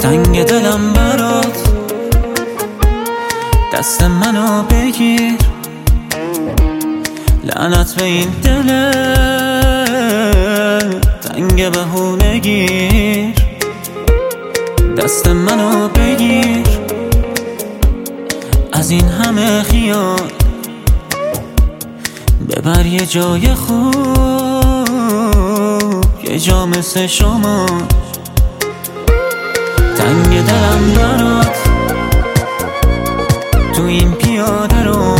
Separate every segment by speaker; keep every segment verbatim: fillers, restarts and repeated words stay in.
Speaker 1: تنگ دلم برات، دست منو بگیر، لعنت به این دل تنگ بهونگیر. دست منو بگیر، از این همه خیال ببر یه جای خوب، یه جا مثل شما. تنگ دلم برات، تو این پیاده رو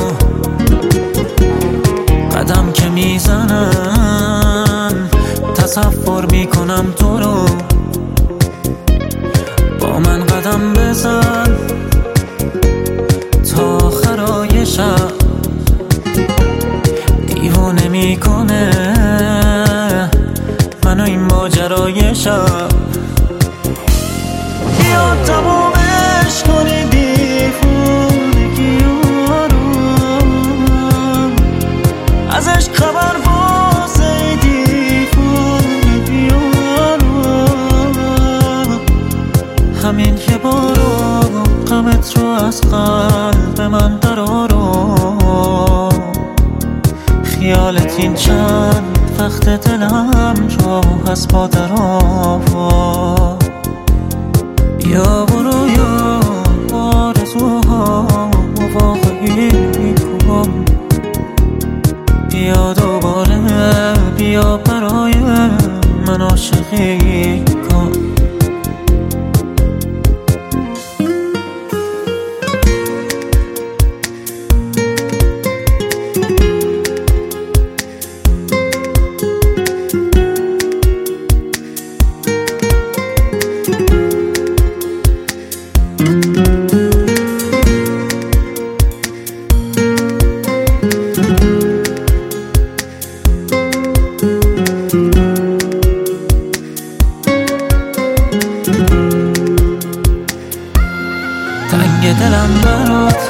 Speaker 1: قدم که میزنم تصور میکنم تو رو. با من قدم بزن تا آخرای شب، دیوونه میکنه منو این ماجرای شب. بیا تمومش کنی دیوونگی رو، ازش خبر واسه دیوونگی رو. همین یه بارو غمت رو از قلب من درارو، خیالت این چند وقت دلم جا هست با درآوا. یا برو یا آرزوها واقعی کن، بیا دوباره بیا برای من عاشقی کن. تنگ دلم برات،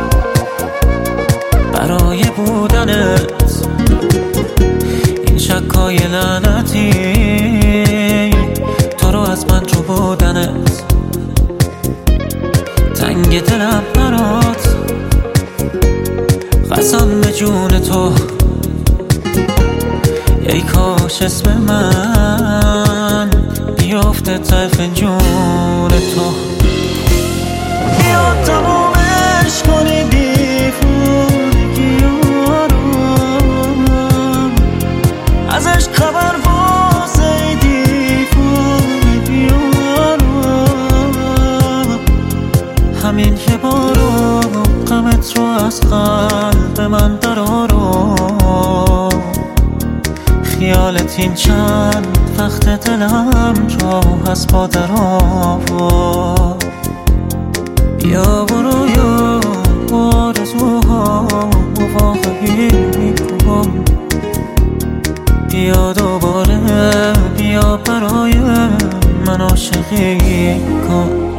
Speaker 1: برای بودنت این شکای لعنتی، تو رو از من جو بودنت. تنگ دلم برات، قسم به جون تو، ای کاش اسم من بیافته ته فنجون تو. بیا تمومش کنی دیوونگی رو، ازش خبر واسه دیوونگی رو. همین یه بارو غمت رو از قلب من درارو، خیالت این چند وقت دلم جا هست با درآوا. یا برو یا آرزوها واقعی کن، بیا دوباره بیا برای من عاشقی کن.